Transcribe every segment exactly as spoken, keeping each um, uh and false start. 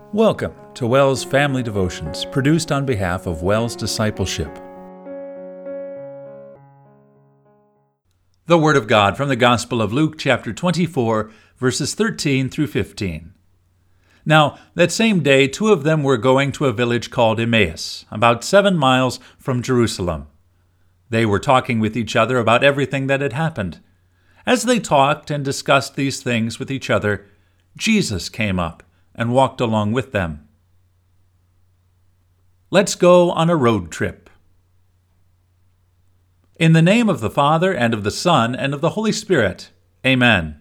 Welcome to WELS Family Devotions, produced on behalf of WELS Discipleship. The Word of God from the Gospel of Luke, chapter twenty-four, verses thirteen through fifteen. Now, that same day, two of them were going to a village called Emmaus, about seven miles from Jerusalem. They were talking with each other about everything that had happened. As they talked and discussed these things with each other, Jesus came up and walked along with them. Let's go on a road trip. In the name of the Father, and of the Son, and of the Holy Spirit. Amen.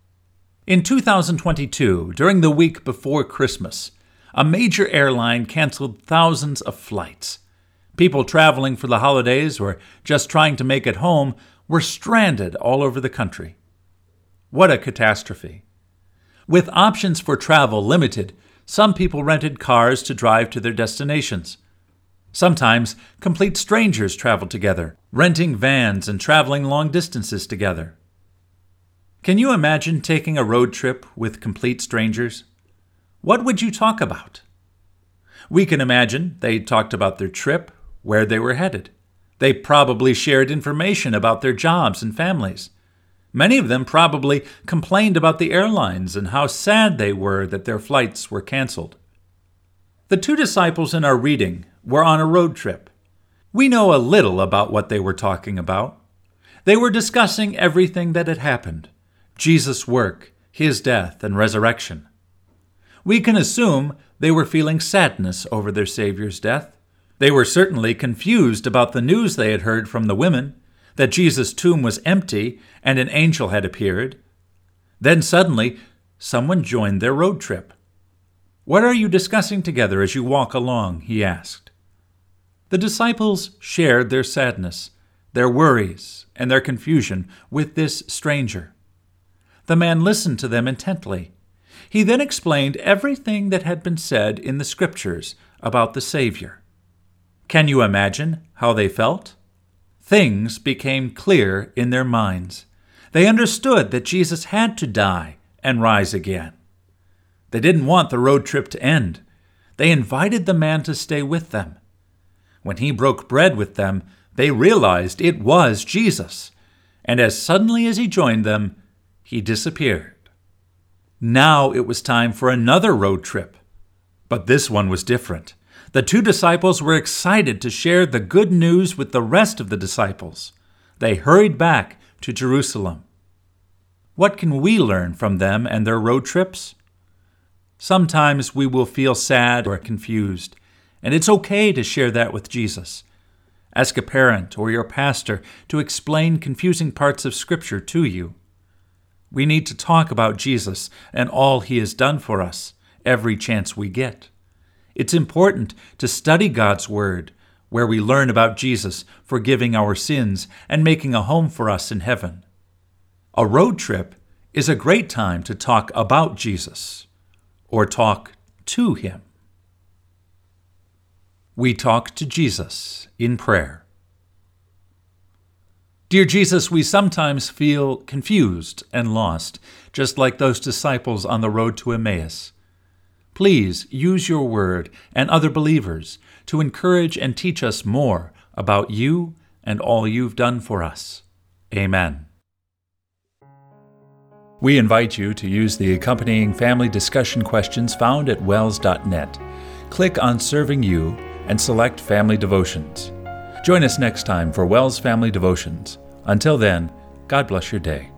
In two thousand twenty-two, during the week before Christmas, a major airline canceled thousands of flights. People traveling for the holidays or just trying to make it home were stranded all over the country. What a catastrophe. With options for travel limited, some people rented cars to drive to their destinations. Sometimes, complete strangers traveled together, renting vans and traveling long distances together. Can you imagine taking a road trip with complete strangers? What would you talk about? We can imagine they talked about their trip, where they were headed. They probably shared information about their jobs and families. Many of them probably complained about the airlines and how sad they were that their flights were canceled. The two disciples in our reading were on a road trip. We know a little about what they were talking about. They were discussing everything that had happened: Jesus' work, his death, and resurrection. We can assume they were feeling sadness over their Savior's death. They were certainly confused about the news they had heard from the women, that Jesus' tomb was empty and an angel had appeared. Then suddenly, someone joined their road trip. "What are you discussing together as you walk along?" he asked. The disciples shared their sadness, their worries, and their confusion with this stranger. The man listened to them intently. He then explained everything that had been said in the Scriptures about the Savior. Can you imagine how they felt? Things became clear in their minds. They understood that Jesus had to die and rise again. They didn't want the road trip to end. They invited the man to stay with them. When he broke bread with them, they realized it was Jesus, and as suddenly as he joined them, he disappeared. Now it was time for another road trip, but this one was different. The two disciples were excited to share the good news with the rest of the disciples. They hurried back to Jerusalem. What can we learn from them and their road trips? Sometimes we will feel sad or confused, and it's okay to share that with Jesus. Ask a parent or your pastor to explain confusing parts of Scripture to you. We need to talk about Jesus and all he has done for us every chance we get. It's important to study God's Word, where we learn about Jesus forgiving our sins and making a home for us in heaven. A road trip is a great time to talk about Jesus, or talk to him. We talk to Jesus in prayer. Dear Jesus, we sometimes feel confused and lost, just like those disciples on the road to Emmaus. Please use your word and other believers to encourage and teach us more about you and all you've done for us. Amen. We invite you to use the accompanying family discussion questions found at wels dot net. Click on Serving You and select Family Devotions. Join us next time for WELS Family Devotions. Until then, God bless your day.